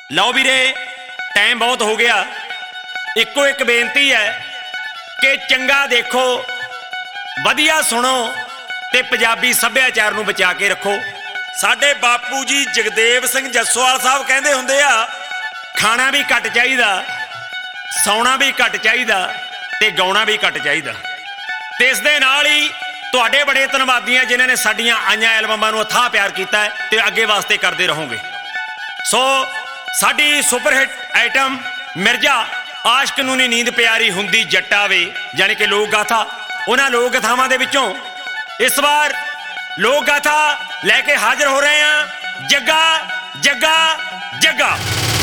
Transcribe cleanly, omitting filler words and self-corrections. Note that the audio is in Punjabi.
ਲਓ ਵੀਰੇ, ਟਾਈਮ ਬਹੁਤ ਹੋ ਗਿਆ। ਇੱਕੋ ਇੱਕ ਬੇਨਤੀ ਹੈ ਕਿ ਚੰਗਾ ਦੇਖੋ, ਵਧੀਆ ਸੁਣੋ ਤੇ ਪੰਜਾਬੀ ਸੱਭਿਆਚਾਰ ਨੂੰ ਬਚਾ ਕੇ ਰੱਖੋ। ਸਾਡੇ ਬਾਪੂ ਜੀ ਜਗਦੇਵ ਸਿੰਘ ਜੱਸੋਵਾਲ ਸਾਹਿਬ ਕਹਿੰਦੇ ਹੁੰਦੇ ਆ, ਖਾਣਾ ਵੀ ਘੱਟ ਚਾਹੀਦਾ, ਸੌਣਾ ਵੀ ਘੱਟ ਚਾਹੀਦਾ ਤੇ ਗਾਉਣਾ ਵੀ ਘੱਟ ਚਾਹੀਦਾ। ਤੇ ਇਸ ਦੇ ਨਾਲ ਹੀ ਤੁਹਾਡੇ ਬੜੇ ਧੰਨਵਾਦੀ ਆ ਜਿਨ੍ਹਾਂ ਨੇ ਸਾਡੀਆਂ ਆਈਆਂ ਐਲਬਮਾਂ ਨੂੰ ਅਥਾਹ ਪਿਆਰ ਕੀਤਾ ਹੈ ਤੇ ਅੱਗੇ ਵਾਸਤੇ ਕਰਦੇ ਰਹੋਗੇ। ਸੋ ਸਾਡੀ ਸੁਪਰਹਿੱਟ ਆਈਟਮ ਮਿਰਜ਼ਾ ਆਸ਼ਕ ਨੂੰ ਨੀ ਨੀਂਦ ਪਿਆਰੀ ਹੁੰਦੀ ਜੱਟਾ ਵੇ, ਯਾਨੀ ਕਿ ਲੋਕ ਗਾਥਾ, ਉਹਨਾਂ ਲੋਕ ਗਾਥਾਵਾਂ ਦੇ ਵਿੱਚੋਂ ਇਸ ਵਾਰ ਲੋਕ ਗਾਥਾ ਲੈ ਕੇ ਹਾਜ਼ਰ ਹੋ ਰਹੇ ਹਾਂ। ਜੱਗਾ ਜੱਗਾ ਜੱਗਾ।